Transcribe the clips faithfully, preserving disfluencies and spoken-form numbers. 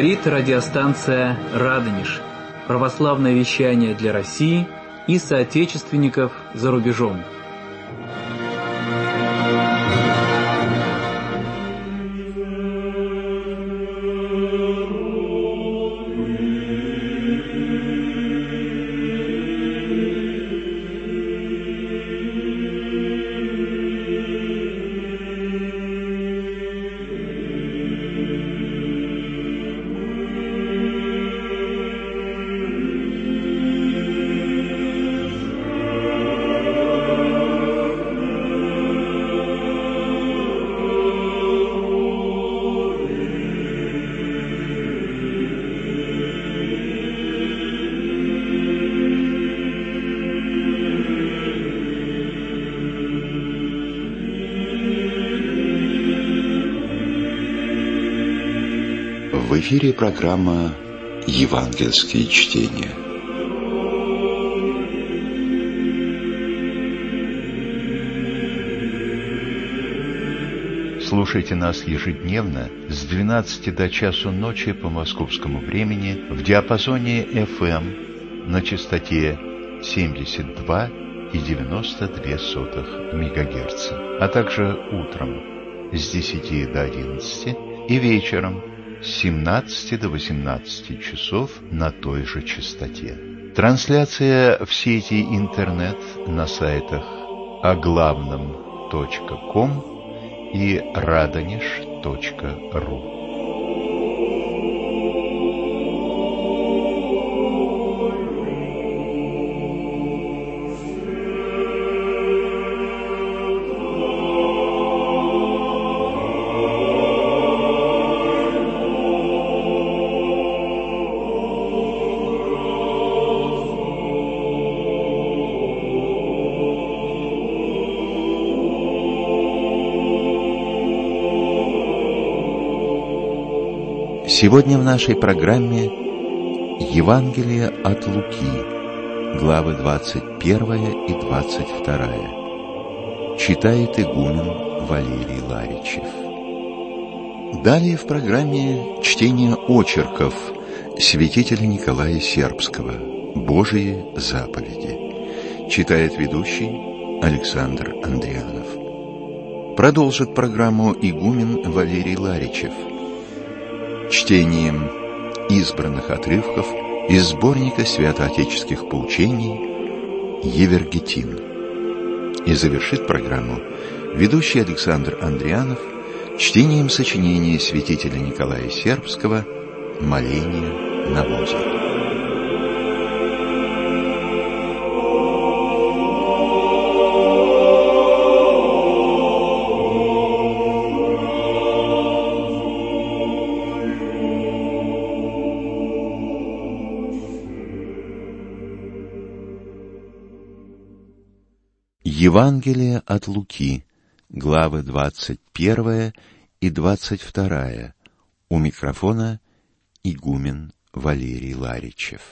Говорит радиостанция «Радонеж». Православное вещание для России и соотечественников за рубежом. В эфире программа «Евангельские чтения». Слушайте нас ежедневно с двенадцати до часу ночи по московскому времени в диапазоне эф эм на частоте семьдесят два и девяносто две сотых мегагерца, а также утром с десяти до одиннадцати и вечером с семнадцати до восемнадцати часов на той же частоте. Трансляция в сети интернет на сайтах оглавном точка ком и радонеж точка ру. Сегодня в нашей программе Евангелие от Луки, главы двадцать первая и двадцать вторая. Читает игумен Валерий Ларичев. Далее в программе чтение очерков святителя Николая Сербского «Божии заповеди». Читает ведущий Александр Андрианов. Продолжит программу игумен Валерий Ларичев чтением избранных отрывков из сборника святоотеческих поучений «Евергетин». И завершит программу ведущий Александр Андрианов чтением сочинения святителя Николая Сербского «Моление на возе». Евангелие от Луки, главы двадцать первая и двадцать вторая. У микрофона игумен Валерий Ларичев.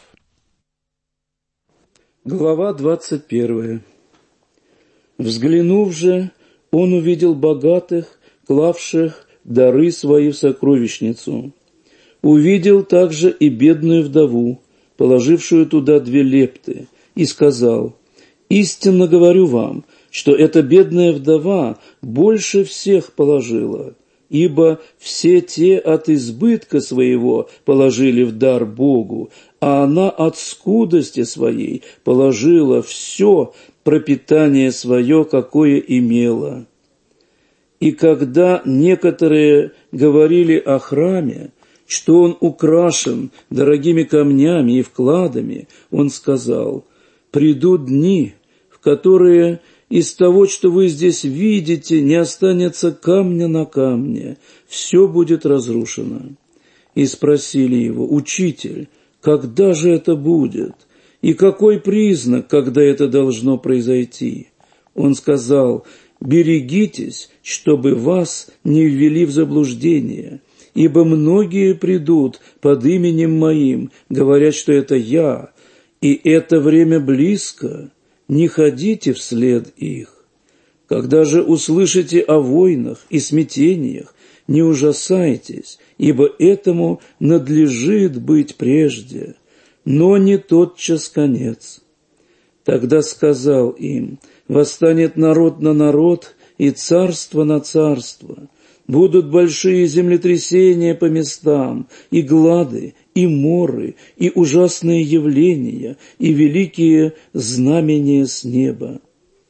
Глава двадцать первая. Взглянув же, он увидел богатых, клавших дары свои в сокровищницу. Увидел также и бедную вдову, положившую туда две лепты, и сказал: «Истинно говорю вам, что эта бедная вдова больше всех положила, ибо все те от избытка своего положили в дар Богу, а она от скудости своей положила все пропитание свое, какое имела». И когда некоторые говорили о храме, что он украшен дорогими камнями и вкладами, он сказал: «Придут дни, в которые из того, что вы здесь видите, не останется камня на камне, все будет разрушено». И спросили его: «Учитель, когда же это будет? И какой признак, когда это должно произойти?» Он сказал: «Берегитесь, чтобы вас не ввели в заблуждение, ибо многие придут под именем Моим, говорят, что это Я, и это время близко. Не ходите вслед их. Когда же услышите о войнах и смятениях, не ужасайтесь, ибо этому надлежит быть прежде, но не тотчас конец». Тогда сказал им: «Восстанет народ на народ, и царство на царство. Будут большие землетрясения по местам, и глады, и моры, и ужасные явления, и великие знамения с неба.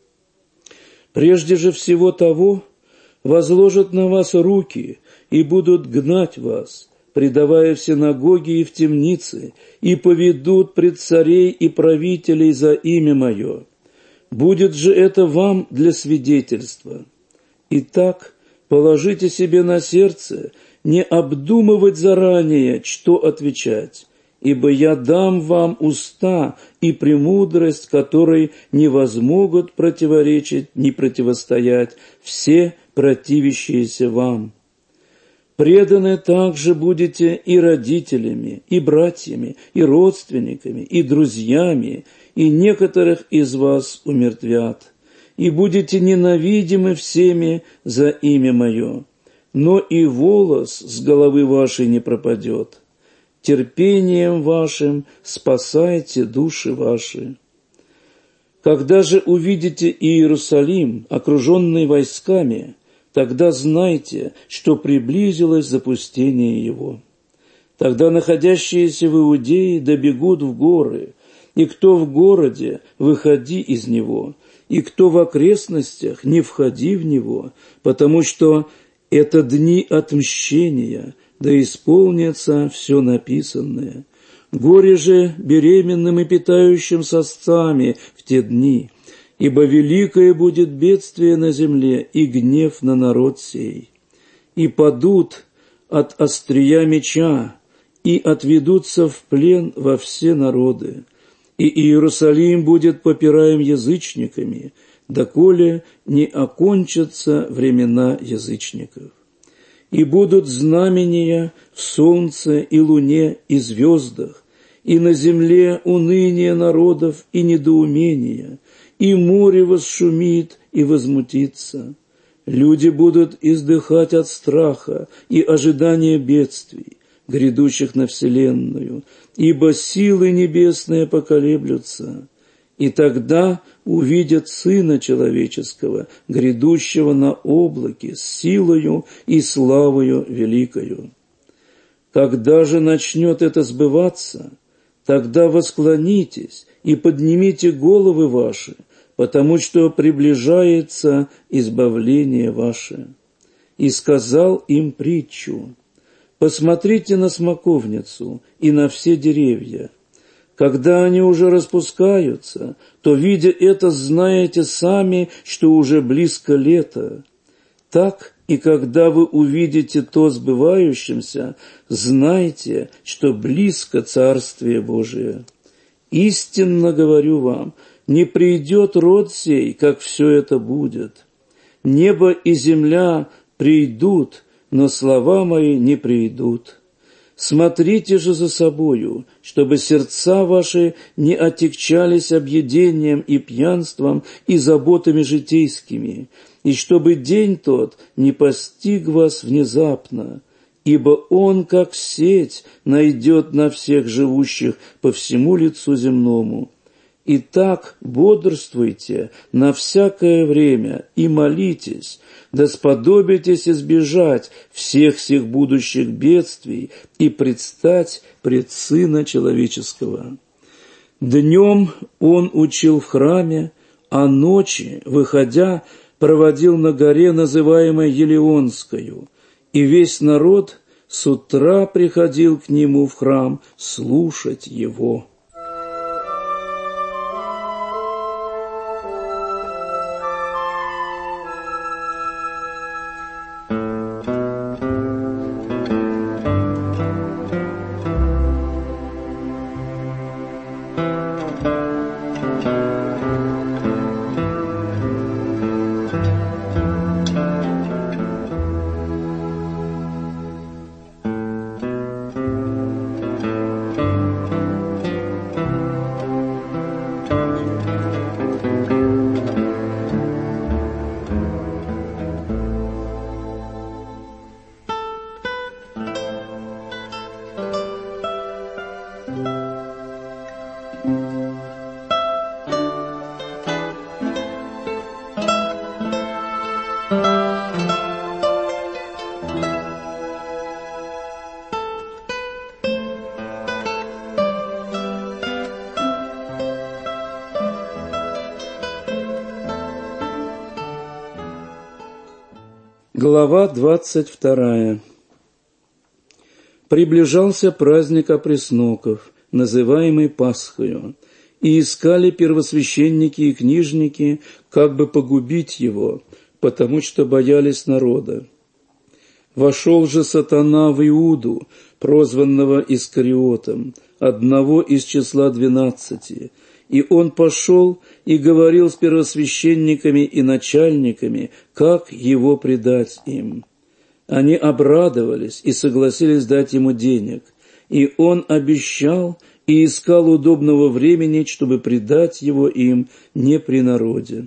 Прежде же всего того возложат на вас руки, и будут гнать вас, предавая в синагоги и в темницы, и поведут пред царей и правителей за имя Мое. Будет же это вам для свидетельства. Итак, положите себе на сердце не обдумывать заранее, что отвечать, ибо я дам вам уста и премудрость, которой не возмогут противоречить ни противостоять все противящиеся вам. Преданы также будете и родителями, и братьями, и родственниками, и друзьями, и некоторых из вас умертвят, и будете ненавидимы всеми за имя Мое, но и волос с головы вашей не пропадет. Терпением вашим спасайте души ваши. Когда же увидите Иерусалим, окруженный войсками, тогда знайте, что приблизилось запустение его. Тогда находящиеся в Иудее добегут в горы, и кто в городе, выходи из него, и кто в окрестностях, не входи в него, потому что это дни отмщения, да исполнится все написанное. Горе же беременным и питающим сосцами в те дни, ибо великое будет бедствие на земле и гнев на народ сей. И падут от острия меча, и отведутся в плен во все народы. И Иерусалим будет попираем язычниками, доколе не окончатся времена язычников. И будут знамения в солнце и луне и звездах, и на земле уныние народов и недоумение, и море восшумит и возмутится. Люди будут издыхать от страха и ожидания бедствий, грядущих на вселенную, ибо силы небесные поколеблются. И тогда увидят Сына Человеческого, грядущего на облаке, с силою и славою великою. Когда же начнет это сбываться, тогда восклонитесь и поднимите головы ваши, потому что приближается избавление ваше. И сказал им притчу: посмотрите на смоковницу и на все деревья. Когда они уже распускаются, то, видя это, знаете сами, что уже близко лето. Так и когда вы увидите то сбывающимся, знайте, что близко Царствие Божие. Истинно говорю вам, не придет род сей, как все это будет. Небо и земля придут, но слова мои не придут. Смотрите же за собою, чтобы сердца ваши не отягчались объедением и пьянством и заботами житейскими, и чтобы день тот не постиг вас внезапно, ибо он, как сеть, найдет на всех живущих по всему лицу земному. Итак, бодрствуйте на всякое время и молитесь, да сподобитесь избежать всех сих будущих бедствий и предстать пред Сына Человеческого. Днем он учил в храме, а ночи, выходя, проводил на горе, называемой Елеонскою, и весь народ с утра приходил к нему в храм слушать его. Глава двадцать вторая. Приближался праздник опресноков, называемый Пасхою, и искали первосвященники и книжники, как бы погубить его, потому что боялись народа. Вошел же сатана в Иуду, прозванного Искариотом, одного из числа двенадцати, и он пошел и говорил с первосвященниками и начальниками, как его предать им. Они обрадовались и согласились дать ему денег, и он обещал и искал удобного времени, чтобы предать его им не при народе.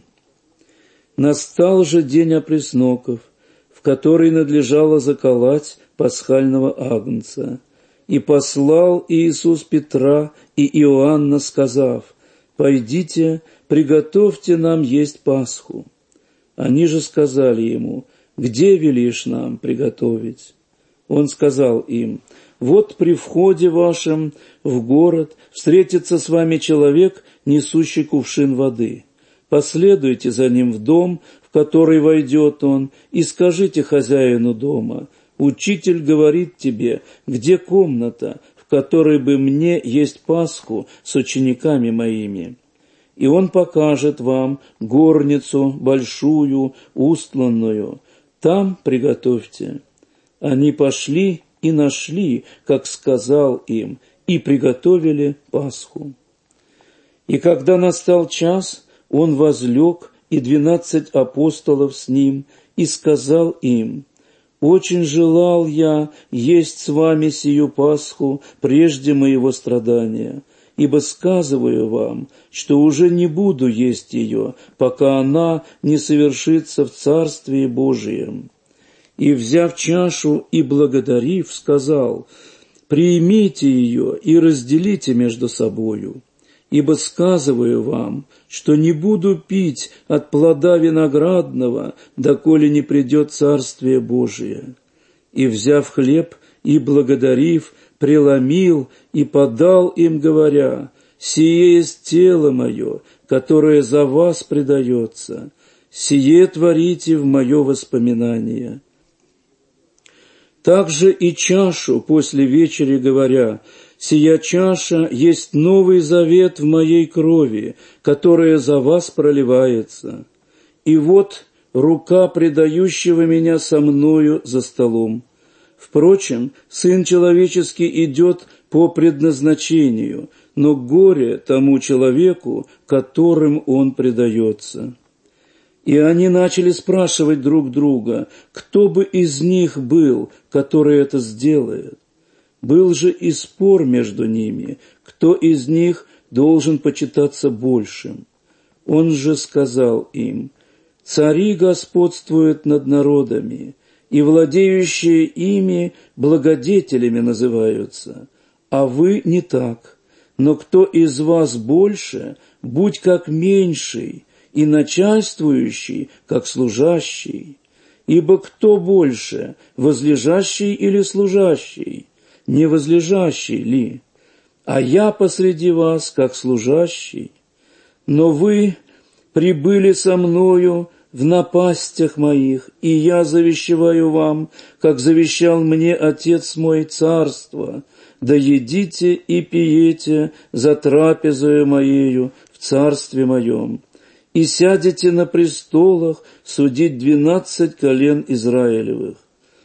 Настал же день опресноков, в который надлежало заколоть пасхального агнца, и послал Иисус Петра и Иоанна, сказав: «Пойдите, приготовьте нам есть Пасху». Они же сказали ему: «Где велишь нам приготовить?» Он сказал им: «Вот при входе вашем в город встретится с вами человек, несущий кувшин воды. Последуйте за ним в дом, в который войдет он, и скажите хозяину дома: Учитель говорит тебе, где комната, в которой бы мне есть Пасху с учениками моими. И он покажет вам горницу большую, устланную. Там приготовьте». Они пошли и нашли, как сказал им, и приготовили Пасху. И когда настал час, он возлег, и двенадцать апостолов с ним, и сказал им: «Очень желал я есть с вами сию Пасху прежде моего страдания, ибо сказываю вам, что уже не буду есть ее, пока она не совершится в Царствии Божием». И, взяв чашу и благодарив, сказал: «Примите ее и разделите между собою, ибо сказываю вам, что не буду пить от плода виноградного, доколе не придет Царствие Божие». И, взяв хлеб и благодарив, преломил и подал им, говоря: «Сие есть тело мое, которое за вас предается. Сие творите в мое воспоминание». Также и чашу после вечери, говоря: «Сия чаша есть новый завет в моей крови, которая за вас проливается. И вот рука предающего меня со мною за столом. Впрочем, Сын Человеческий идет по предназначению, но горе тому человеку, которым он предается». И они начали спрашивать друг друга, кто бы из них был, который это сделает. Был же и спор между ними, кто из них должен почитаться большим. Он же сказал им: «Цари господствуют над народами, и владеющие ими благодетелями называются, а вы не так. Но кто из вас больше, будь как меньший, и начальствующий, как служащий. Ибо кто больше, возлежащий или служащий? Не возлежащий ли? А я посреди вас, как служащий. Но вы прибыли со мною в напастях моих, и я завещеваю вам, как завещал мне Отец мой, царство. Да едите и пиете за трапезою моею в царстве моем. И сядете на престолах судить двенадцать колен Израилевых».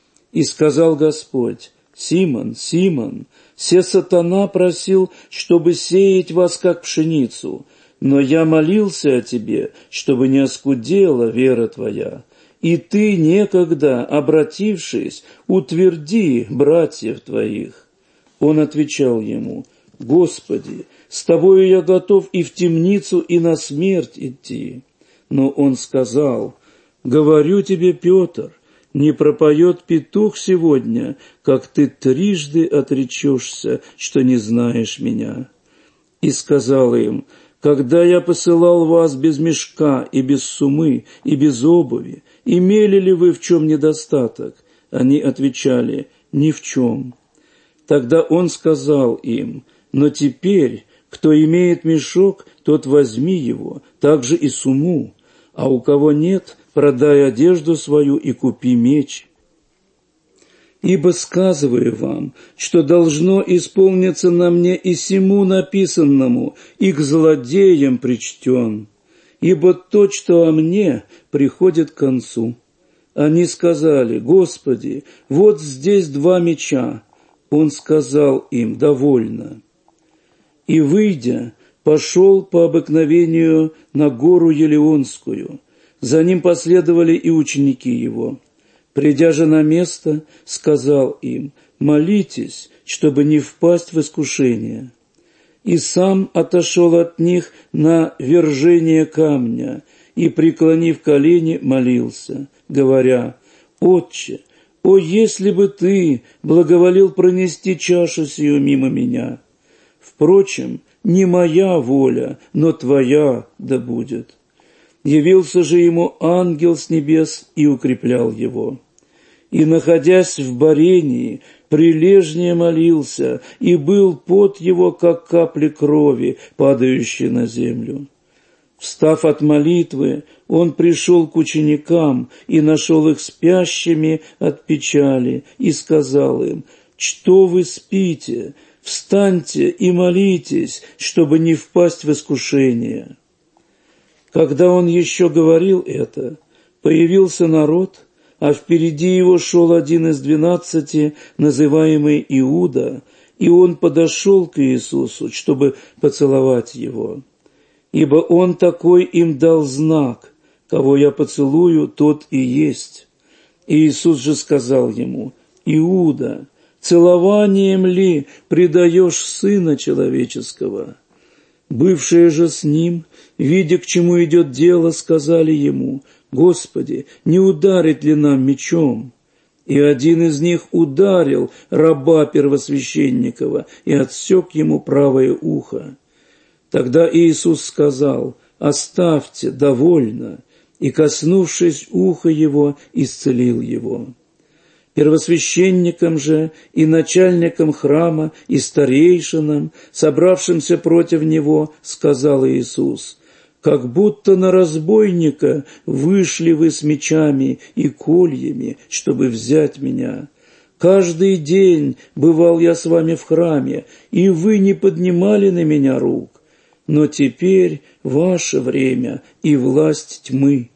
И сказал Господь: «Симон, Симон, се сатана просил, чтобы сеять вас, как пшеницу, но я молился о тебе, чтобы не оскудела вера твоя. И ты, некогда обратившись, утверди братьев твоих». Он отвечал ему: «Господи, с тобою я готов и в темницу, и на смерть идти». Но он сказал: «Говорю тебе, Петр, не пропоет петух сегодня, как ты трижды отречешься, что не знаешь меня». И сказал им: «Когда я посылал вас без мешка и без сумы и без обуви, имели ли вы в чем недостаток?» Они отвечали: «Ни в чем». Тогда он сказал им: «Но теперь, кто имеет мешок, тот возьми его, также и сумму, а у кого нет, продай одежду свою и купи меч. Ибо сказываю вам, что должно исполниться на мне и сему написанному, и к злодеям причтен. Ибо то, что о мне, приходит к концу. Они сказали: Господи, вот здесь два меча. Он сказал им: довольно. И, выйдя, пошел по обыкновению на гору Елеонскую. За ним последовали и ученики его. Придя же на место, сказал им: молитесь, чтобы не впасть в искушение. И сам отошел от них на вержение камня и, преклонив колени, молился, говоря: Отче, о, если бы ты благоволил пронести чашу сию мимо меня! Впрочем, не моя воля, но твоя да будет. Явился же ему ангел с небес и укреплял его. И, находясь в борении, прилежнее молился, и был пот его, как капли крови, падающие на землю. Встав от молитвы, он пришел к ученикам и нашел их спящими от печали, и сказал им: «Что вы спите? Встаньте и молитесь, чтобы не впасть в искушение». Когда он еще говорил это, появился народ, а впереди его шел один из двенадцати, называемый Иуда, и он подошел к Иисусу, чтобы поцеловать его. Ибо он такой им дал знак: кого я поцелую, тот и есть. И Иисус же сказал ему: Иуда, целованием ли предаешь Сына Человеческого? Бывшие же с ним, видя, к чему идет дело, сказали ему: Господи, не ударить ли нам мечом? И один из них ударил раба первосвященникова и отсек ему правое ухо. Тогда Иисус сказал: оставьте, довольно, и, коснувшись уха его, исцелил его. Первосвященникам же и начальникам храма и старейшинам, собравшимся против него, сказал Иисус: как будто на разбойника вышли вы с мечами и кольями, чтобы взять меня. Каждый день бывал я с вами в храме, и вы не поднимали на меня рук. Но теперь ваше время и власть тьмы.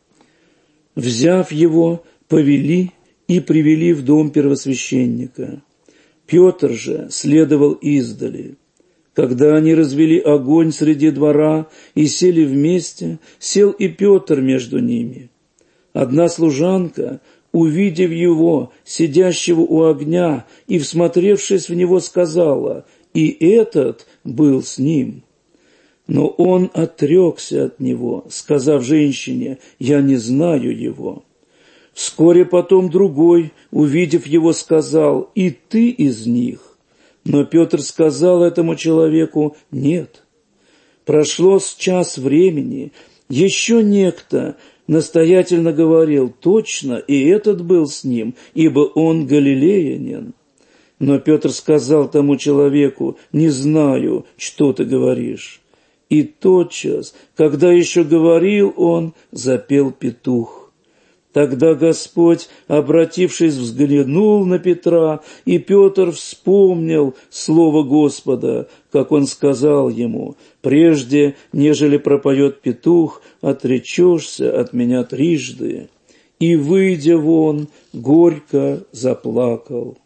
Взяв его, повели и привели в дом первосвященника. Петр же следовал издали. Когда они развели огонь среди двора и сели вместе, сел и Петр между ними. Одна служанка, увидев его, сидящего у огня, и, всмотревшись в него, сказала: «И этот был с ним». Но он отрекся от него, сказав женщине: «Я не знаю его». Вскоре потом другой, увидев его, сказал: «И ты из них». Но Петр сказал этому человеку: «Нет». Прошло с час времени, еще некто настоятельно говорил: «Точно, и этот был с ним, ибо он галилеянин». Но Петр сказал тому человеку: «Не знаю, что ты говоришь». И тотчас, когда еще говорил он, запел петух. Тогда Господь, обратившись, взглянул на Петра, и Петр вспомнил слово Господа, как он сказал ему: «Прежде, нежели пропоет петух, отречешься от меня трижды». И, выйдя вон, горько заплакал.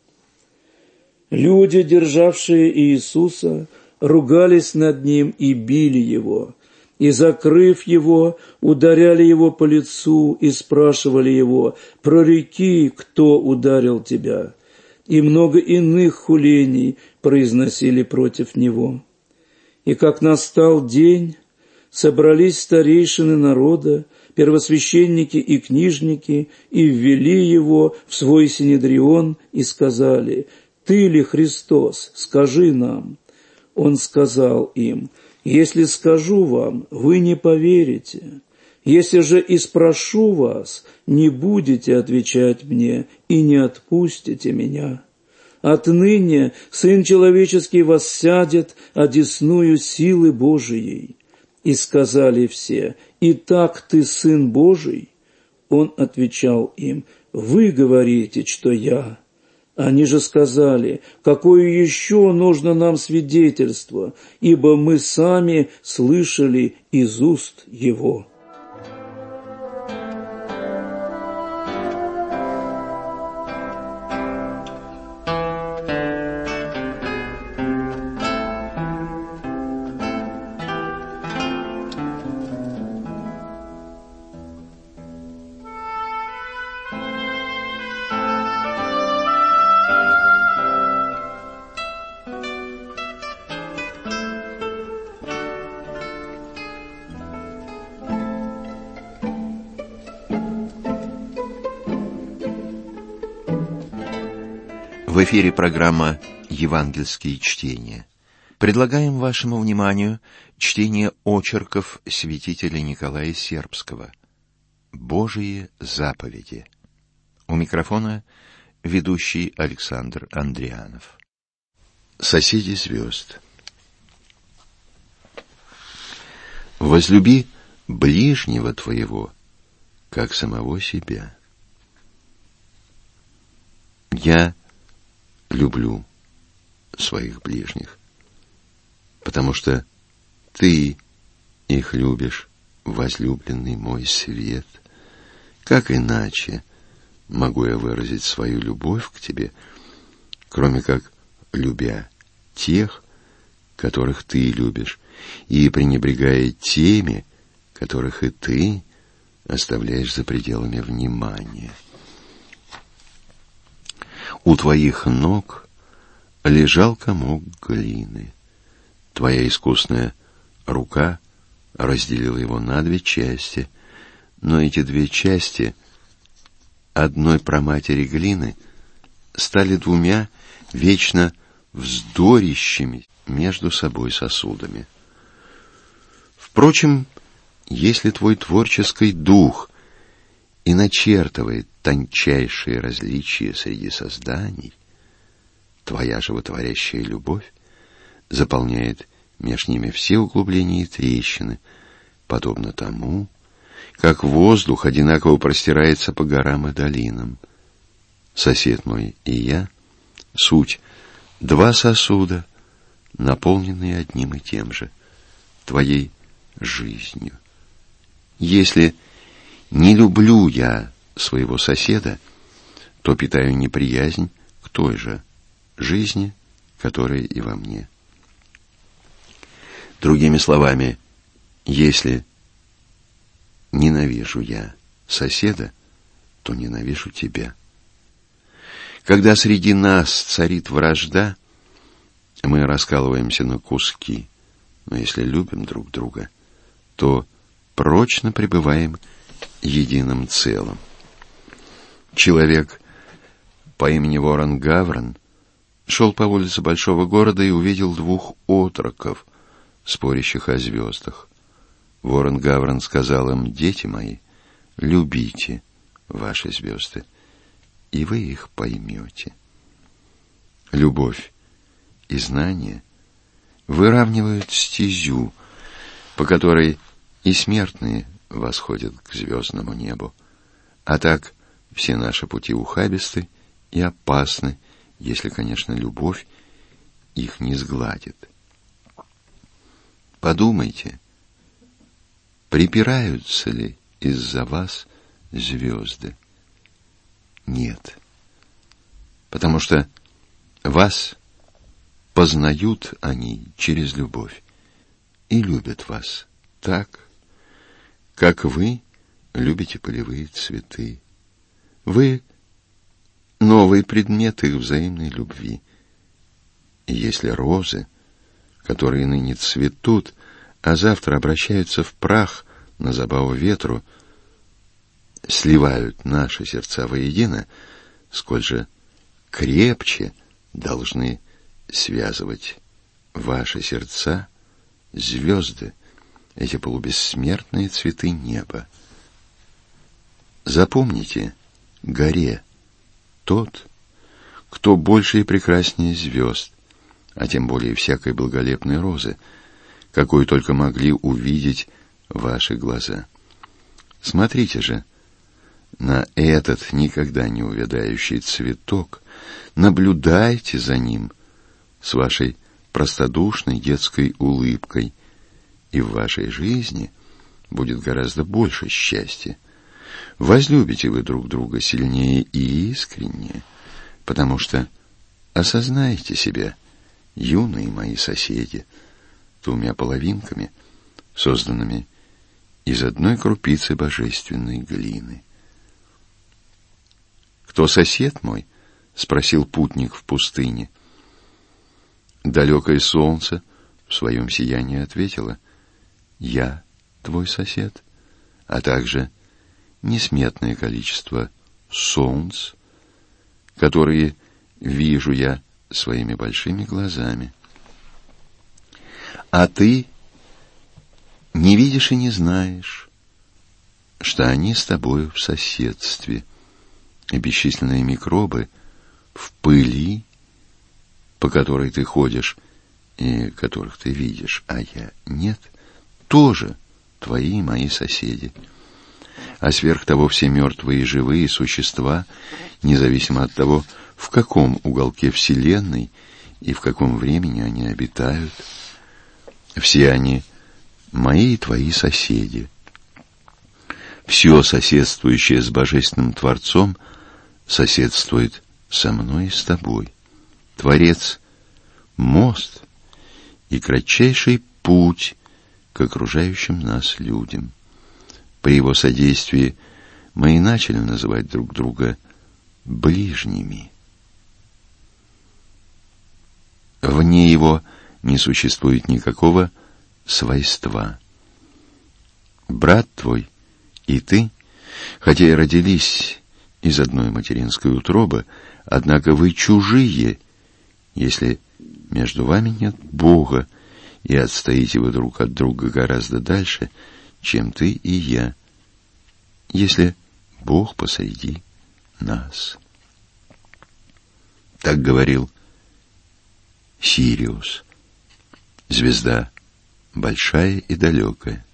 Люди, державшие Иисуса, ругались над ним и били его, и, закрыв его, ударяли его по лицу и спрашивали его: «Прореки, кто ударил тебя?» И много иных хулений произносили против него. И как настал день, собрались старейшины народа, первосвященники и книжники, и ввели его в свой синедрион и сказали: «Ты ли Христос? Скажи нам». Он сказал им: «Если скажу вам, вы не поверите. Если же и спрошу вас, не будете отвечать мне и не отпустите меня. Отныне Сын Человеческий воссядет одесную силы Божией». И сказали все: «Итак, ты Сын Божий?» Он отвечал им: «Вы говорите, что я». Они же сказали: «Какое еще нужно нам свидетельство, ибо мы сами слышали из уст его». В эфире программа «Евангельские чтения». Предлагаем вашему вниманию чтение очерков святителя Николая Сербского «Божие заповеди». У микрофона ведущий Александр Андрианов. Соседи звезд. Возлюби ближнего твоего, как самого себя. Я люблю своих ближних, потому что ты их любишь, возлюбленный мой свет. Как иначе могу я выразить свою любовь к тебе, кроме как любя тех, которых ты любишь, и пренебрегая теми, которых и ты оставляешь за пределами внимания. У твоих ног лежал комок глины. Твоя искусная рука разделила его на две части, но эти две части одной праматери глины стали двумя вечно вздорящими между собой сосудами. Впрочем, если твой творческий дух и начертывает тончайшие различия среди созданий, твоя животворящая любовь заполняет меж ними все углубления и трещины, подобно тому, как воздух одинаково простирается по горам и долинам. Сосед мой и я — суть два сосуда, наполненные одним и тем же, твоей жизнью. Если не люблю я своего соседа, то питаю неприязнь к той же жизни, которая и во мне. Другими словами, если ненавижу я соседа, то ненавижу тебя. Когда среди нас царит вражда, мы раскалываемся на куски, но если любим друг друга, то прочно пребываем единым целым. Человек по имени Ворон Гаврон шел по улице большого города и увидел двух отроков, спорящих о звездах. Ворон Гаврон сказал им: «Дети мои, любите ваши звезды, и вы их поймете». Любовь и знание выравнивают стезю, по которой и смертные восходят к звездному небу. А так все наши пути ухабисты и опасны, если, конечно, любовь их не сгладит. Подумайте, припираются ли из-за вас звезды? Нет, потому что вас познают они через любовь и любят вас так, как вы любите полевые цветы. Вы — новый предмет их взаимной любви. И если розы, которые ныне цветут, а завтра обращаются в прах на забаву ветру, сливают наши сердца воедино, сколь же крепче должны связывать ваши сердца звезды, эти полубессмертные цветы неба. Запомните, горе тот, кто больше и прекраснее звезд, а тем более всякой благолепной розы, какую только могли увидеть ваши глаза. Смотрите же, на этот никогда не увядающий цветок, наблюдайте за ним с вашей простодушной детской улыбкой, и в вашей жизни будет гораздо больше счастья. Возлюбите вы друг друга сильнее и искреннее, потому что осознаете себя, юные мои соседи, двумя половинками, созданными из одной крупицы божественной глины. «Кто сосед мой?» — спросил путник в пустыне. Далекое солнце в своем сиянии ответило: «Я твой сосед, а также несметное количество солнц, которые вижу я своими большими глазами. А ты не видишь и не знаешь, что они с тобою в соседстве, и бесчисленные микробы в пыли, по которой ты ходишь и которых ты видишь, а я нет, тоже твои и мои соседи. А сверх того все мертвые и живые существа, независимо от того, в каком уголке Вселенной и в каком времени они обитают, все они мои и твои соседи. Все соседствующее с Божественным Творцом соседствует со мной и с тобой. Творец — мост и кратчайший путь к окружающим нас людям. При его содействии мы и начали называть друг друга ближними. Вне его не существует никакого свойства. Брат твой и ты, хотя и родились из одной материнской утробы, однако вы чужие, если между вами нет Бога, и отстоите вы друг от друга гораздо дальше, чем ты и я, если Бог посреди нас. Так говорил Сириус, звезда большая и далекая.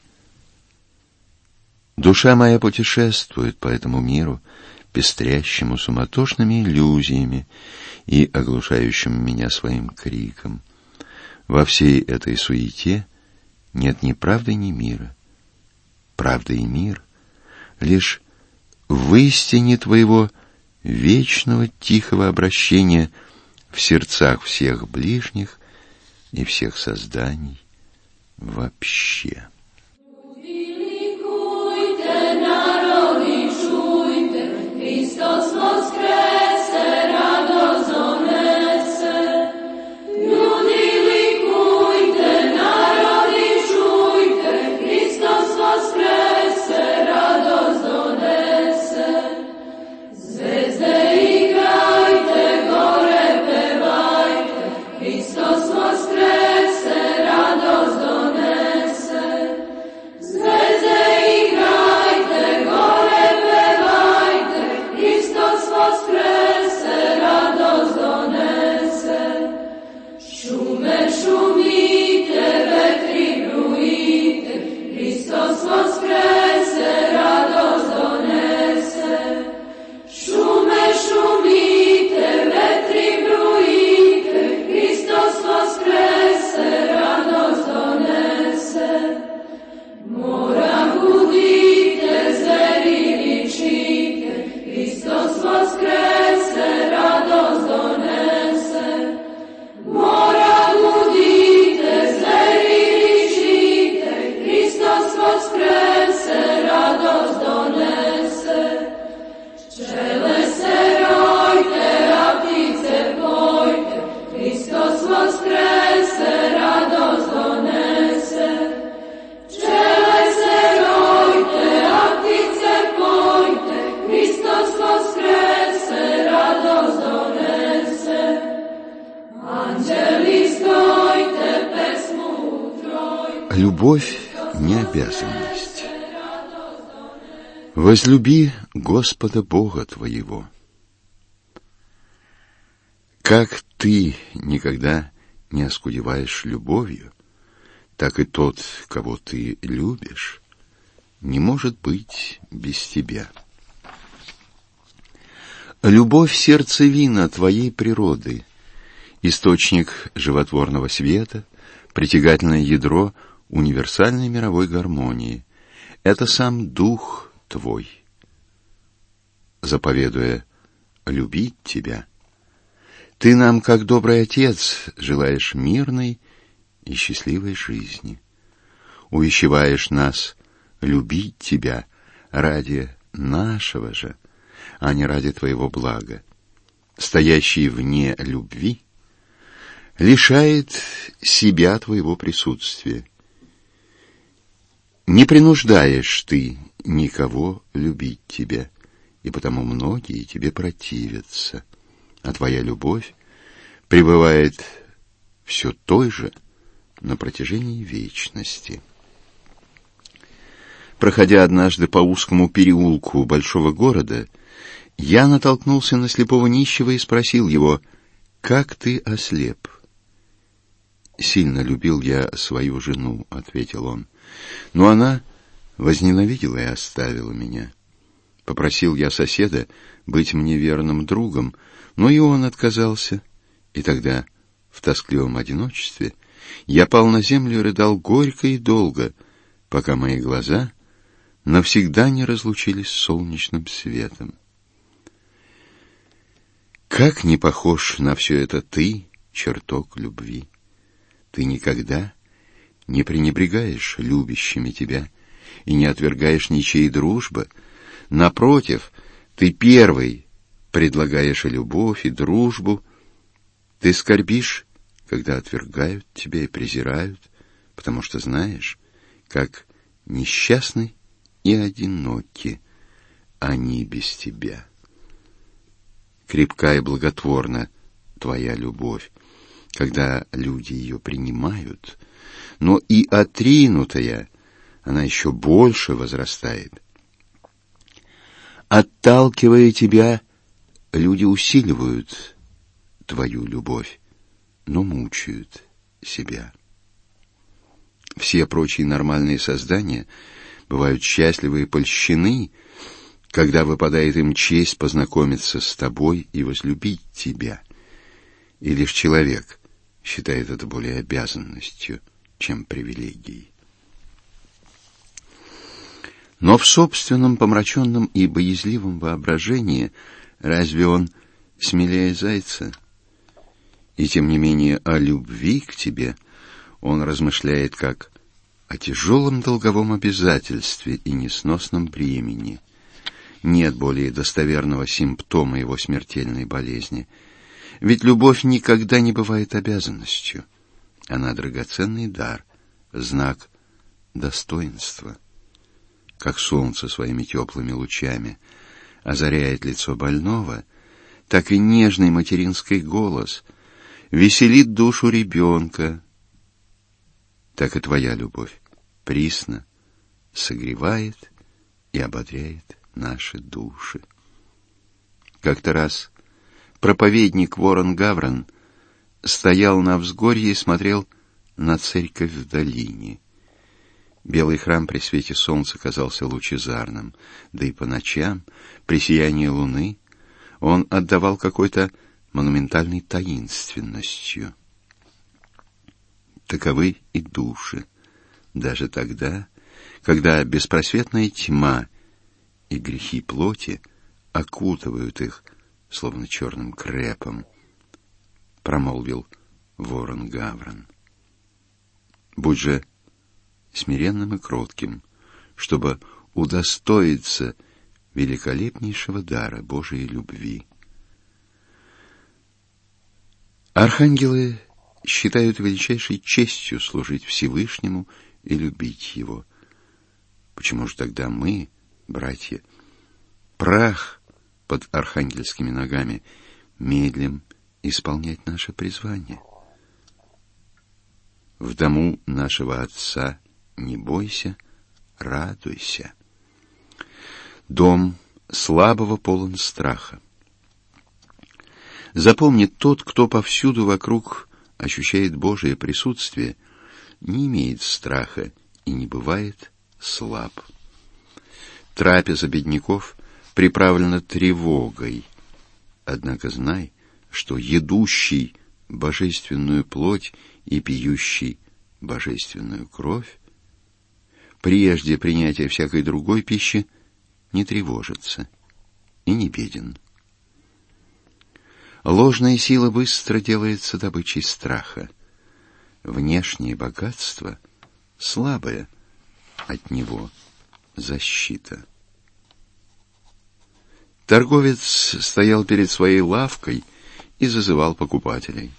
Душа моя путешествует по этому миру, пестрящему суматошными иллюзиями и оглушающим меня своим криком. Во всей этой суете нет ни правды, ни мира. Правда и мир лишь в истине твоего вечного тихого обращения в сердцах всех ближних и всех созданий вообще. Любовь не обязанность. Возлюби Господа Бога твоего. Как ты никогда не оскудеваешь любовью, так и тот, кого ты любишь, не может быть без тебя. Любовь — сердцевина твоей природы, источник животворного света, притягательное ядро универсальной мировой гармонии. Это сам Дух твой. Заповедуя любить тебя, ты нам, как добрый Отец, желаешь мирной и счастливой жизни. Увещеваешь нас любить тебя ради нашего же, а не ради твоего блага. Стоящий вне любви лишает себя твоего присутствия. Не принуждаешь ты никого любить тебя, и потому многие тебе противятся, а твоя любовь пребывает все той же на протяжении вечности. Проходя однажды по узкому переулку большого города, я натолкнулся на слепого нищего и спросил его: «Как ты ослеп?» «Сильно любил я свою жену», — ответил он, — «но она возненавидела и оставила меня. Попросил я соседа быть мне верным другом, но и он отказался, и тогда, в тоскливом одиночестве, я пал на землю и рыдал горько и долго, пока мои глаза навсегда не разлучились с солнечным светом». Как не похож на все это ты, чертог любви! Ты никогда не пренебрегаешь любящими тебя и не отвергаешь ничьей дружбы. Напротив, ты первый предлагаешь и любовь, и дружбу. Ты скорбишь, когда отвергают тебя и презирают, потому что знаешь, как несчастны и одиноки они без тебя. Крепка и благотворна твоя любовь, когда люди ее принимают, но и отринутая она еще больше возрастает. Отталкивая тебя, люди усиливают твою любовь, но мучают себя. Все прочие нормальные создания бывают счастливы и польщены, когда выпадает им честь познакомиться с тобой и возлюбить тебя. И лишь человек считает это более обязанностью, чем привилегией. Но в собственном помраченном и боязливом воображении разве он смелее зайца? И тем не менее о любви к тебе он размышляет как о тяжелом долговом обязательстве и несносном бремени. Нет более достоверного симптома его смертельной болезни. Ведь любовь никогда не бывает обязанностью. Она драгоценный дар, знак достоинства. Как солнце своими теплыми лучами озаряет лицо больного, так и нежный материнский голос веселит душу ребенка. Так и твоя любовь присно согревает и ободряет наши души. Как-то раз проповедник Ворон Гаврон стоял на взгорье и смотрел на церковь в долине. Белый храм при свете солнца казался лучезарным, да и по ночам, при сиянии луны, он отдавал какой-то монументальной таинственностью. Таковы и души, даже тогда, когда беспросветная тьма и грехи плоти окутывают их, словно черным крепом, промолвил Ворон Гаврон. Будь же смиренным и кротким, чтобы удостоиться великолепнейшего дара Божией любви. Архангелы считают величайшей честью служить Всевышнему и любить Его. Почему же тогда мы, братья, прах под архангельскими ногами, медлим исполнять наше призвание? В дому нашего Отца не бойся, радуйся. Дом слабого полон страха. Запомни, тот, кто повсюду вокруг ощущает Божие присутствие, не имеет страха и не бывает слаб. Трапеза бедняков приправлена тревогой, Однако знай, что едущий божественную плоть и пьющий божественную кровь прежде принятия всякой другой пищи не тревожится и не беден. Ложная сила быстро делается добычей страха. Внешнее богатство слабое, от него защита. Торговец стоял перед своей лавкой и зазывал покупателей.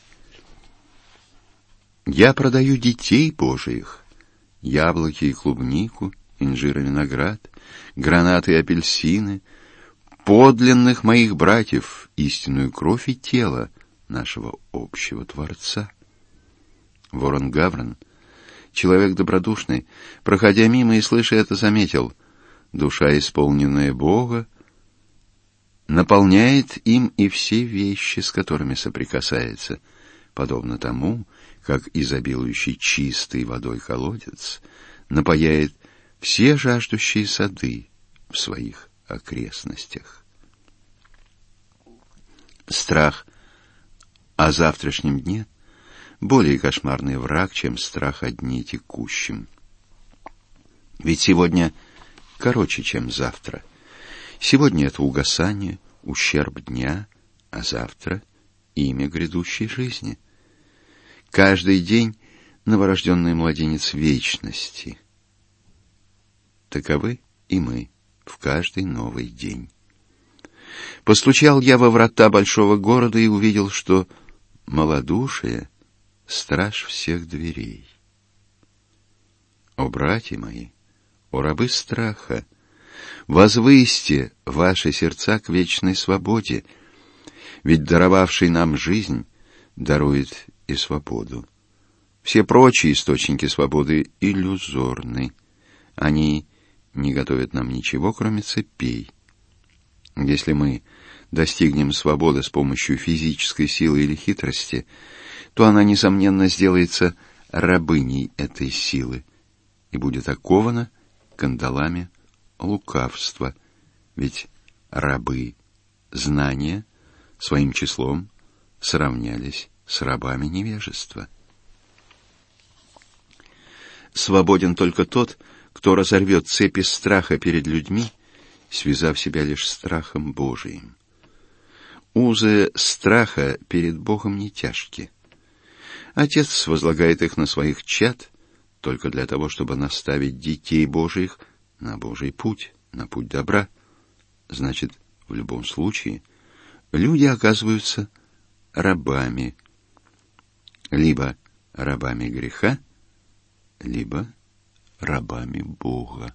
«Я продаю детей Божиих, яблоки и клубнику, инжир и виноград, гранаты и апельсины, подлинных моих братьев, истинную кровь и тело нашего общего Творца». Ворон Гаврон, человек добродушный, проходя мимо и слыша это, заметил: душа, исполненная Бога, наполняет им и все вещи, с которыми соприкасается, подобно тому, как изобилующий чистой водой колодец напояет все жаждущие сады в своих окрестностях. Страх о завтрашнем дне более кошмарный враг, чем страх о дне текущем. Ведь сегодня короче, чем завтра. Сегодня это угасание, ущерб дня, а завтра — имя грядущей жизни. Каждый день — новорожденный младенец вечности. Таковы и мы в каждый новый день. Постучал я во врата большого города и увидел, что малодушие — страж всех дверей. О, братья мои, о, рабы страха, возвысьте ваши сердца к вечной свободе, ведь даровавший нам жизнь дарует и свободу. Все прочие источники свободы иллюзорны. Они не готовят нам ничего, кроме цепей. Если мы достигнем свободы с помощью физической силы или хитрости, то она, несомненно, сделается рабыней этой силы и будет окована кандалами лукавства, ведь рабы знания своим числом сравнялись с рабами невежества. Свободен только тот, кто разорвет цепи страха перед людьми, связав себя лишь страхом Божиим. Узы страха перед Богом не тяжки. Отец возлагает их на своих чад только для того, чтобы наставить детей Божиих на Божий путь, на путь добра. Значит, в любом случае, люди оказываются рабами. Либо рабами греха, либо рабами Бога.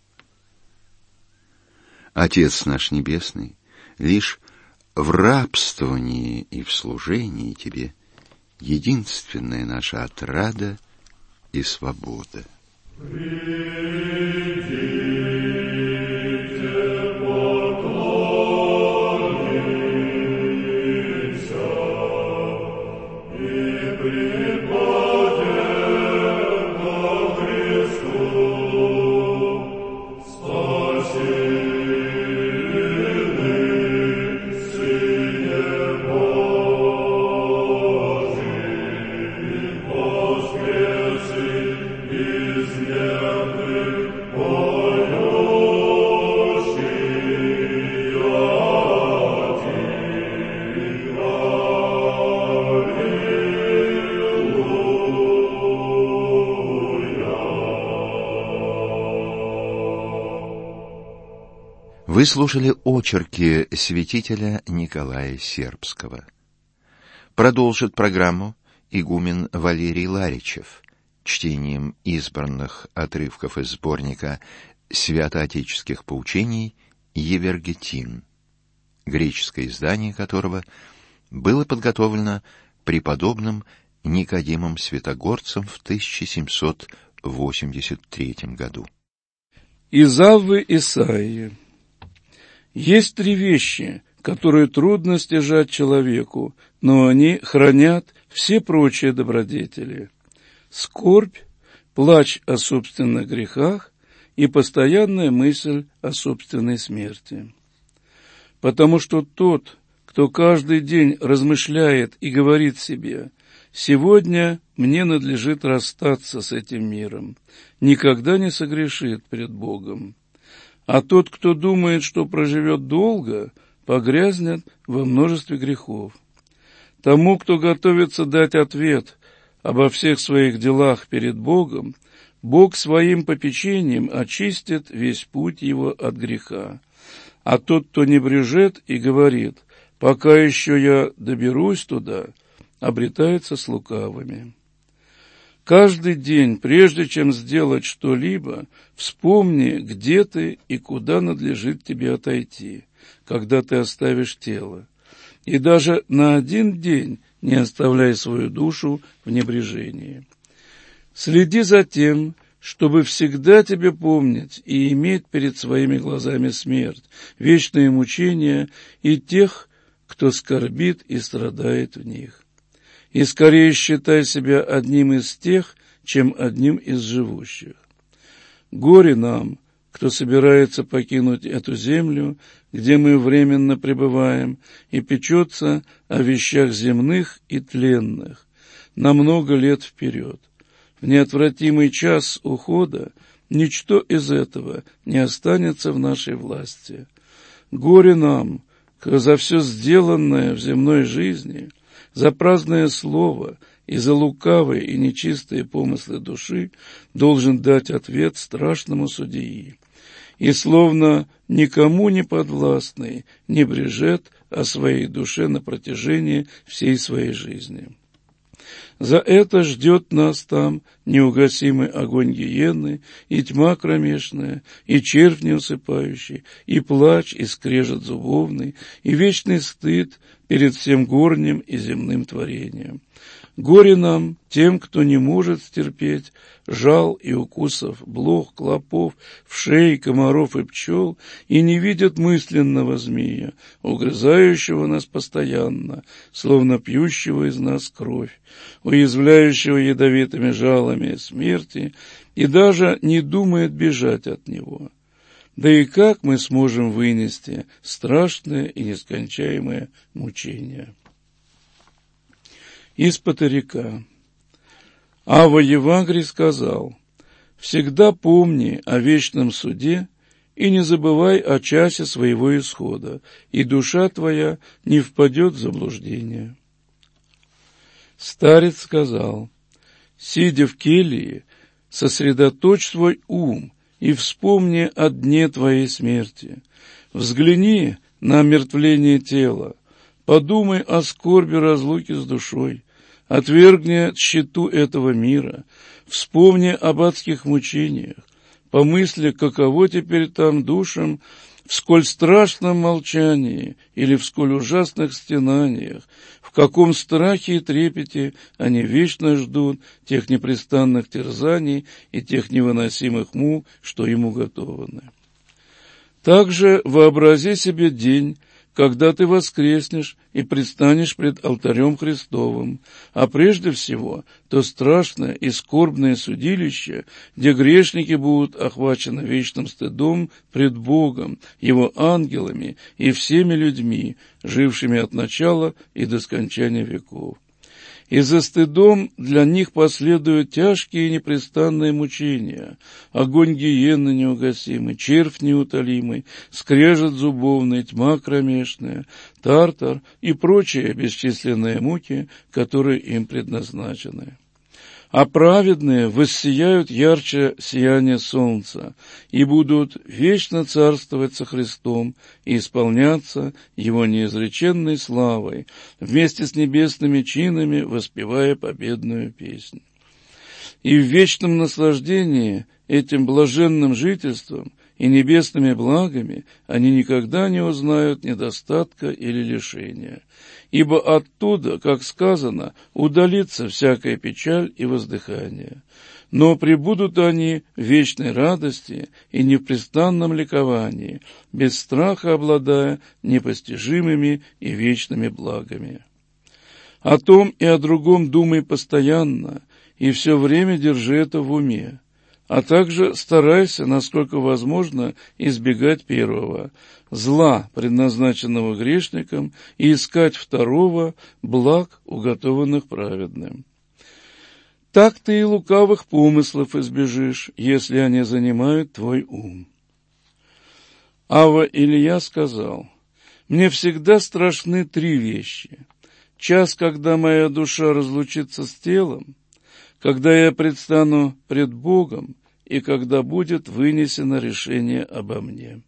Отец наш Небесный, лишь в рабствовании и в служении Тебе единственная наша отрада и свобода. Вы слушали очерки святителя Николая Сербского. Продолжит программу игумен Валерий Ларичев чтением избранных отрывков из сборника святоотеческих поучений «Евергетин», греческое издание которого было подготовлено преподобным Никодимом Святогорцем в тысяча семьсот восемьдесят третьем году. Из Аввы Исаии. Есть три вещи, которые трудно стяжать человеку, но они хранят все прочие добродетели: скорбь, плач о собственных грехах и постоянная мысль о собственной смерти. Потому что тот, кто каждый день размышляет и говорит себе: «Сегодня мне надлежит расстаться с этим миром», никогда не согрешит пред Богом. А тот, кто думает, что проживет долго, погрязнет во множестве грехов. Тому, кто готовится дать ответ обо всех своих делах перед Богом, Бог своим попечением очистит весь путь его от греха. А тот, кто не брежет и говорит: «Пока еще я доберусь туда», обретается с лукавыми. Каждый день, прежде чем сделать что-либо, вспомни, где ты и куда надлежит тебе отойти, когда ты оставишь тело. И даже на один день не оставляй свою душу в небрежении. Следи за тем, чтобы всегда тебе помнить и иметь перед своими глазами смерть, вечные мучения и тех, кто скорбит и страдает в них. И скорее считай себя одним из тех, чем одним из живущих. Горе нам, кто собирается покинуть эту землю, где мы временно пребываем, и печется о вещах земных и тленных на много лет вперед. В неотвратимый час ухода ничто из этого не останется в нашей власти. Горе нам, кто за все сделанное в земной жизни, за праздное слово и за лукавые и нечистые помыслы души должен дать ответ страшному судьи. И, словно никому не подвластный, не брежет о своей душе на протяжении всей своей жизни. За это ждет нас там неугасимый огонь гиены, и тьма кромешная, и червь неусыпающий, и плач, и скрежет зубовный, и вечный стыд перед всем горним и земным творением. Горе нам, тем, кто не может стерпеть жал и укусов блох, клопов, вшей, комаров и пчел, и не видят мысленного змея, угрызающего нас постоянно, словно пьющего из нас кровь, уязвляющего ядовитыми жалами смерти, и даже не думает бежать от него. Да и как мы сможем вынести страшные и нескончаемые мучения? Из Патарика. Ава Евагрий сказал: «Всегда помни о вечном суде и не забывай о часе своего исхода, и душа твоя не впадет в заблуждение». Старец сказал: «Сидя в келье, сосредоточь свой ум и вспомни о дне твоей смерти. Взгляни на омертвление тела, подумай о скорби разлуки с душой, отвергни тщету этого мира, вспомни об адских мучениях, помысли, каково теперь там душам в сколь страшном молчании или в сколь ужасных стенаниях, в каком страхе и трепете они вечно ждут тех непрестанных терзаний и тех невыносимых мук, что им уготованы. Также вообрази себе день, когда ты воскреснешь и предстанешь пред алтарем Христовым, а прежде всего то страшное и скорбное судилище, где грешники будут охвачены вечным стыдом пред Богом, Его ангелами и всеми людьми, жившими от начала и до скончания веков. И за стыдом для них последуют тяжкие и непрестанные мучения, огонь гиены неугасимый, червь неутолимый, скрежет зубовный, тьма кромешная, тартар и прочие бесчисленные муки, которые им предназначены. А праведные воссияют ярче сияния солнца и будут вечно царствовать со Христом и исполняться Его неизреченной славой, вместе с небесными чинами воспевая победную песнь. И в вечном наслаждении этим блаженным жительством и небесными благами они никогда не узнают недостатка или лишения, ибо оттуда, как сказано, удалится всякая печаль и воздыхание. Но пребудут они в вечной радости и непрестанном ликовании, без страха обладая непостижимыми и вечными благами. О том и о другом думай постоянно, и все время держи это в уме. а также старайся, насколько возможно, избегать первого – зла, предназначенного грешникам, и искать второго – благ, уготованных праведным. Так ты и лукавых помыслов избежишь, если они занимают твой ум. Авва Илья сказал: «Мне всегда страшны три вещи. Час, когда моя душа разлучится с телом, когда я предстану пред Богом и когда будет вынесено решение обо мне».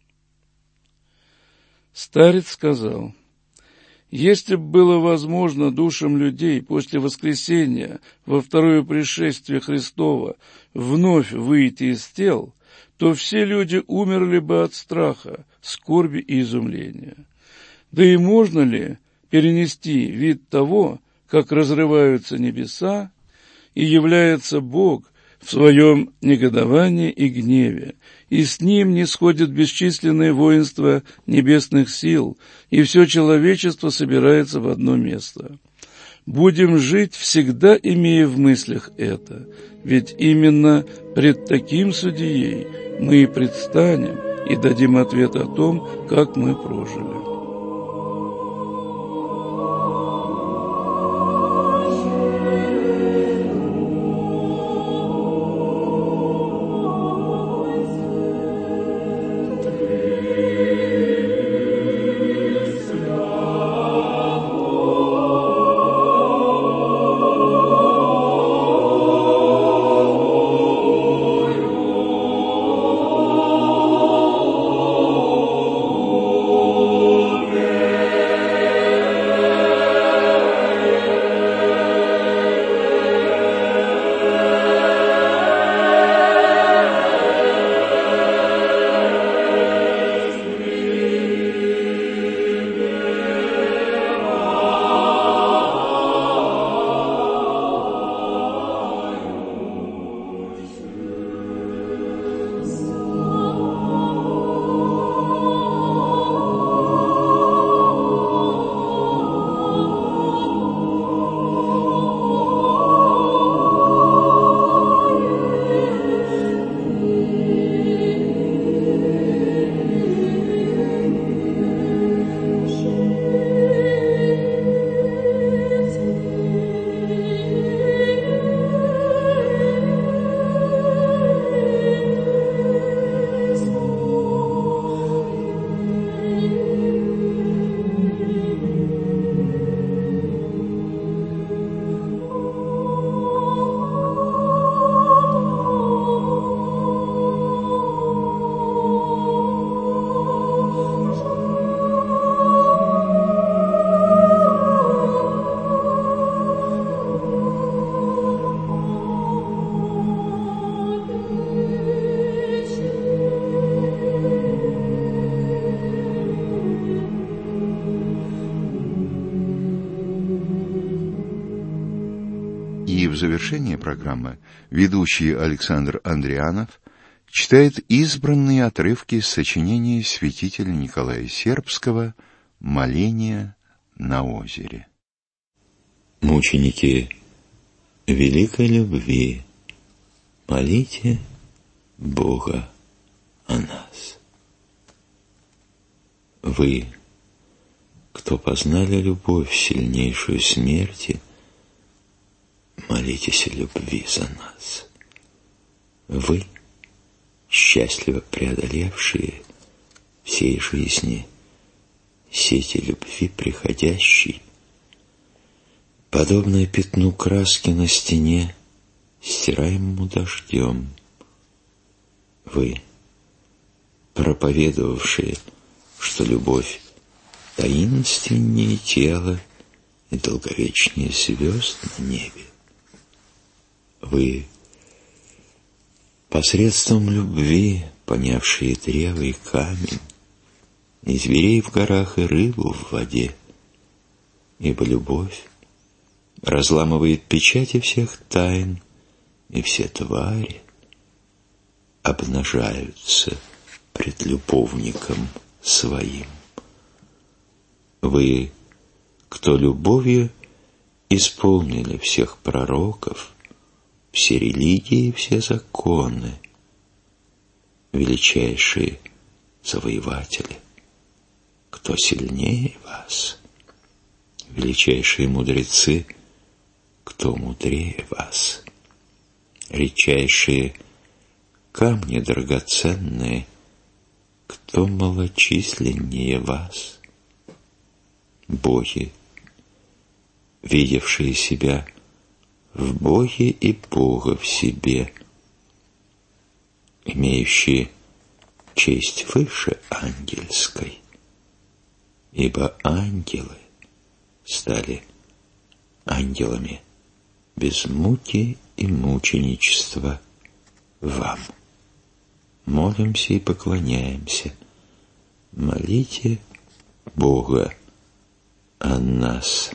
Старец сказал: «Если бы было возможно душам людей после воскресения во второе пришествие Христова вновь выйти из тел, то все люди умерли бы от страха, скорби и изумления. Да и можно ли перенести вид того, как разрываются небеса, и является Бог в своем негодовании и гневе, и с ним не сходит бесчисленное воинство небесных сил, и все человечество собирается в одно место? Будем жить, всегда имея в мыслях это, ведь именно пред таким судьей мы и предстанем и дадим ответ о том, как мы прожили». И в завершение программы ведущий Александр Андрианов читает избранные отрывки из сочинения святителя Николая Сербского «Моление на озере». Мученики великой любви, молите Бога о нас. Вы, кто познали любовь сильнейшую смерти, молитесь о любви за нас. Вы, счастливо преодолевшие всей жизни сети любви приходящей, подобное пятну краски на стене, стираемому дождем. Вы, проповедовавшие, что любовь таинственнее тела и долговечнее звезд на небе. Вы, посредством любви понявшие древо и камень, и зверей в горах, и рыбу в воде, ибо любовь разламывает печати всех тайн, и все твари обнажаются пред любовником своим. Вы, кто любовью исполнили всех пророков, все религии и все законы, величайшие завоеватели, кто сильнее вас, величайшие мудрецы, кто мудрее вас, редчайшие камни драгоценные, кто малочисленнее вас, боги, видевшие себя в Боге и Бога в себе, имеющие честь выше ангельской, ибо ангелы стали ангелами без муки и мученичества вам. Молимся и поклоняемся. Молите Бога о нас,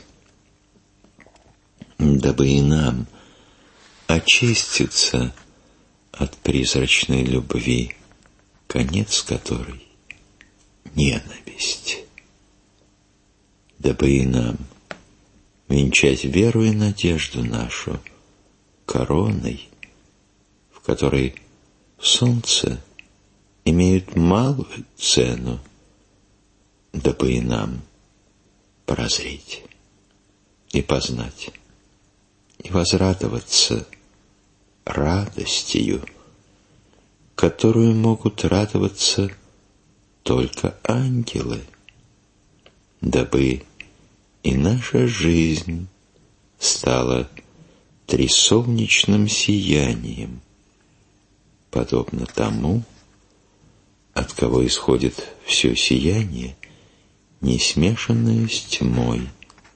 дабы и нам очиститься от призрачной любви, конец которой — ненависть, дабы и нам венчать веру и надежду нашу короной, в которой солнце имеет малую цену, дабы и нам прозреть и познать, и возрадоваться радостью, которую могут радоваться только ангелы, дабы и наша жизнь стала трисолнечным сиянием, подобно тому, от кого исходит все сияние, не смешанное с тьмой,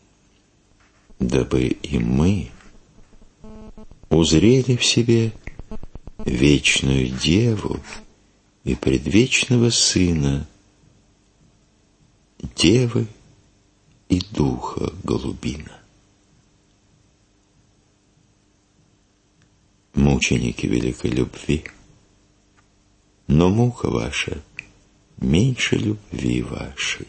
дабы и мы узрели в себе вечную Деву и предвечного Сына, Девы и Духа Голубина. Мученики великой любви, но мука ваша меньше любви вашей.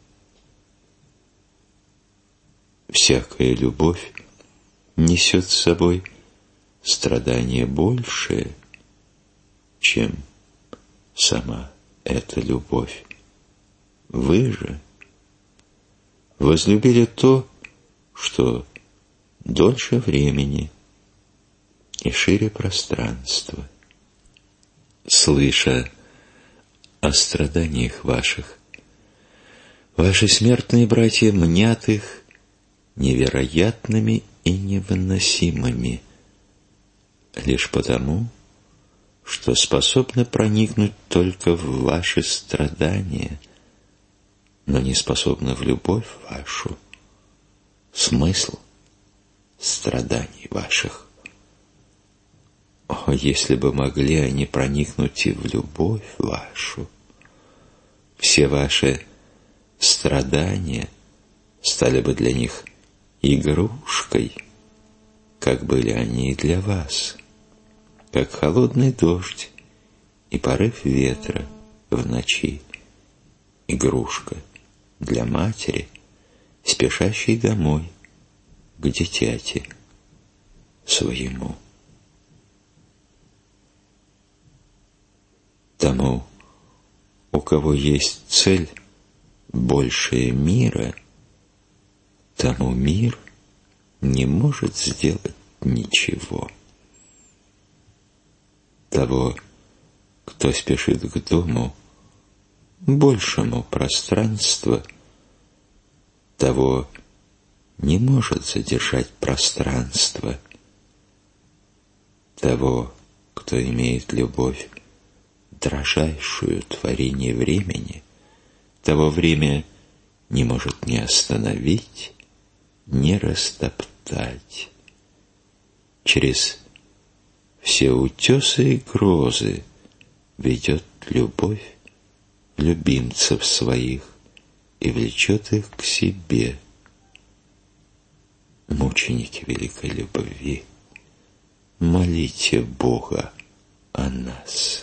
Всякая любовь несет с собой страдание большее, чем сама эта любовь. Вы же возлюбили то, что дольше времени и шире пространства. Слыша о страданиях ваших, ваши смертные братья мнят их невероятными и невыносимыми, лишь потому, что способны проникнуть только в ваши страдания, но не способны в любовь вашу. Смысл страданий ваших. О, если бы могли они проникнуть и в любовь вашу, все ваши страдания стали бы для них игрушкой, как были они и для вас, как холодный дождь и порыв ветра в ночи, игрушка для матери, спешащей домой к дитяти своему. Тому, у кого есть цель большая мира, тому мир не может сделать ничего. Того, кто спешит к дому, большему пространства, того не может задержать пространство. Того, кто имеет любовь, дрожайшую творение времени, того время не может ни остановить, ни растоптать. Через все утесы и грозы ведет любовь любимцев своих и влечет их к себе. Мученики великой любви, молите Бога о нас.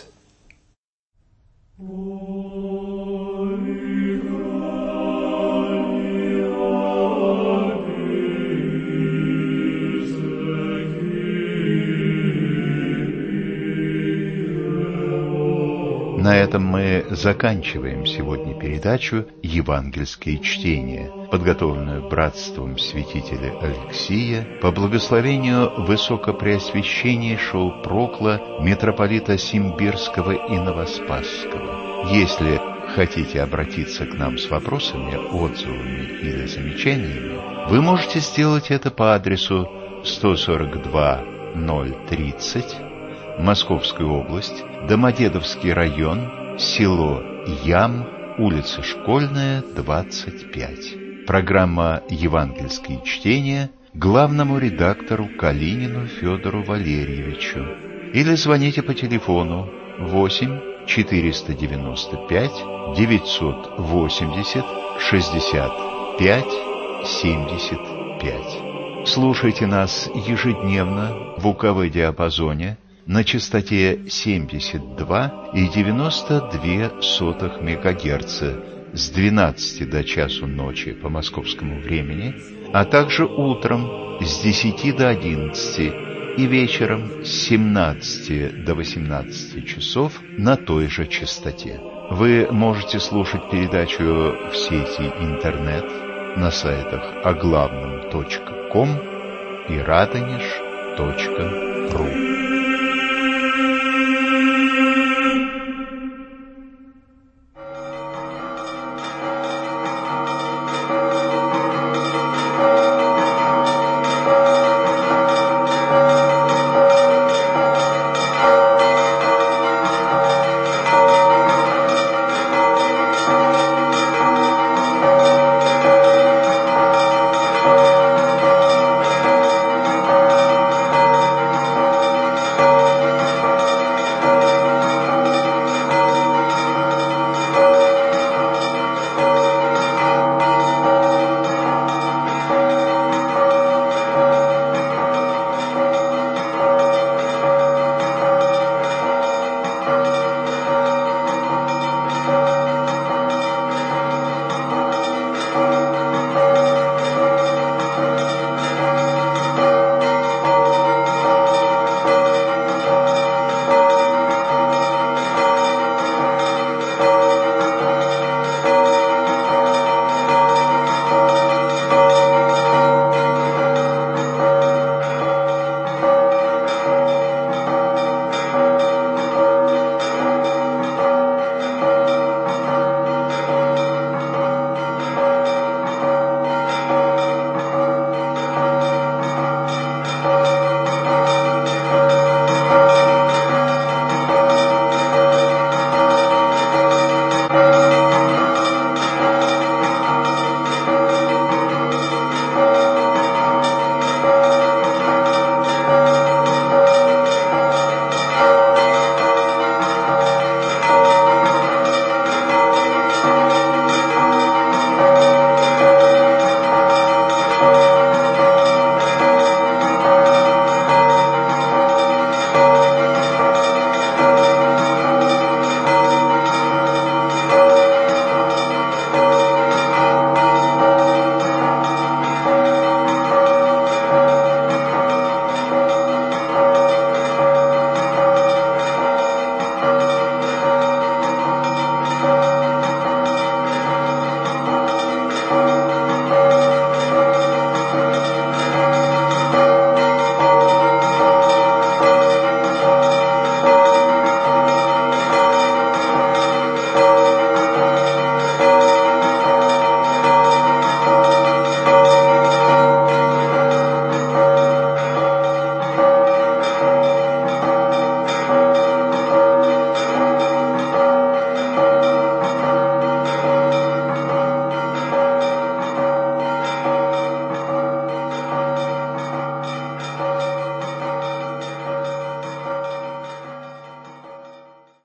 На этом мы заканчиваем сегодня передачу «Евангельские чтения», подготовленную братством святителя Алексия по благословению высокопреосвященнейшего прокла митрополита Симбирского и Новоспасского. Если хотите обратиться к нам с вопросами, отзывами или замечаниями, вы можете сделать это по адресу сто сорок два ноль тридцать, Московская область, Домодедовский район, село Ям, улица Школьная, двадцать пять. Программа «Евангельские чтения» главному редактору Калинину Федору Валерьевичу. Или звоните по телефону восемь четыреста девяносто пять девятьсот восемьдесят шестьдесят пять семьдесят пять. Слушайте нас ежедневно в УКВ-диапазоне на частоте семьдесят два и девяносто две сотых мегагерца с двенадцати до часу ночи по московскому времени, а также утром с десяти до одиннадцати и вечером с семнадцати до восемнадцати часов на той же частоте. Вы можете слушать передачу в сети интернет на сайтах оглавном точка ком и радонеж точка ру.